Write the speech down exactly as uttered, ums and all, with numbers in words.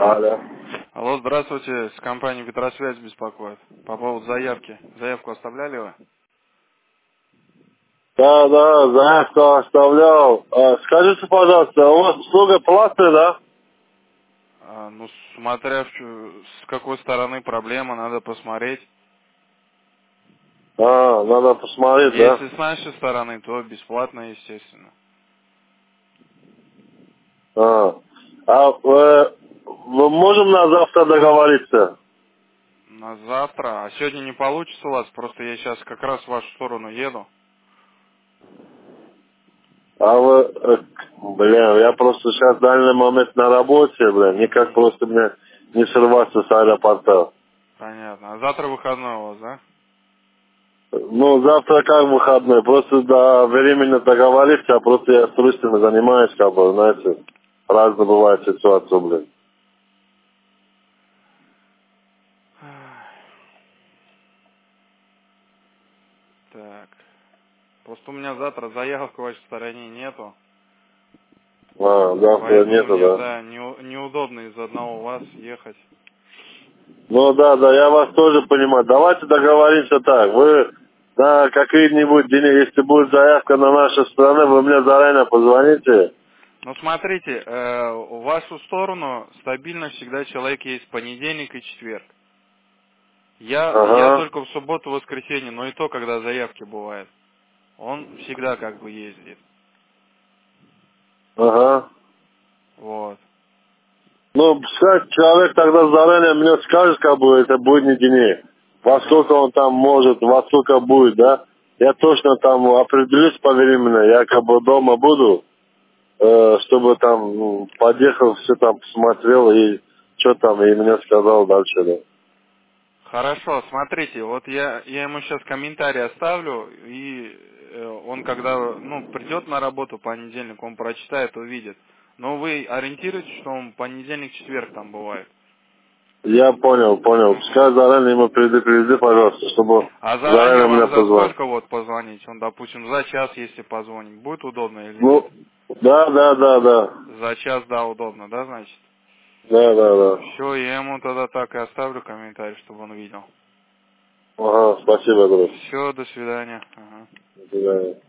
Алло. Алло, здравствуйте, с компании Петросвязь беспокоит. По поводу заявки. Заявку оставляли вы? Да, да, заявку оставлял. А, скажите, пожалуйста, у вас услуга платная, да? А, ну, смотря в чё- с какой стороны проблема, надо посмотреть. А, надо посмотреть, да? Если с нашей стороны, то бесплатно, естественно. А, а э, мы можем на завтра договориться? На завтра. А сегодня не получится у вас, просто я сейчас как раз в вашу сторону еду. А вы, э, блин, я просто сейчас в данный момент на работе, блин, никак Мгм. просто мне не сорваться с аэропорта. Понятно. А завтра выходной у вас, да? Ну, завтра как выходной, просто до времени договориться, а просто я с туристами занимаюсь, как бы, знаете, разно бывает ситуация, блин. Так. Просто у меня завтра заявок в вашей стороне нету. А, завтра Поэтому нету, мне, да? да, не- неудобно из одного вас ехать. Ну да, да, я вас тоже понимаю. Давайте договоримся так. Вы на какие-нибудь дни, если будет заявка на нашу страну, вы мне заранее позвоните. Ну, смотрите, э, в вашу сторону стабильно всегда человек есть понедельник и четверг. Я, я Ага, только в субботу, воскресенье, но и то, когда заявки бывают. Он всегда как бы ездит. ага. Вот. Ну, пускай человек тогда заранее мне скажет, как бы это будний дни. Во Ага. сколько он там может, во сколько будет, да? Я точно там определюсь по времени. Я как бы дома буду, э, чтобы там ну, подъехал, все там посмотрел и что там, и мне сказал дальше, да. Хорошо, смотрите, вот я, я ему сейчас комментарий оставлю, и э, он когда, ну, придет на работу в понедельник, он прочитает, увидит. Но вы ориентируетесь, что он понедельник, четверг там бывает. Я понял, понял. Мгм. Пускай заранее ему предупреди, пожалуйста, чтобы А заранее заранее меня вам за позвал. сколько вот позвонить? Он, допустим, за час, если позвонить, будет удобно или нет? Ну, да, да, да, да. За час, да, удобно, да, значит? Да, да, да. Все, я ему тогда так и оставлю комментарий, чтобы он видел. Ага, спасибо, друг. Все, до свидания. Ага. До свидания.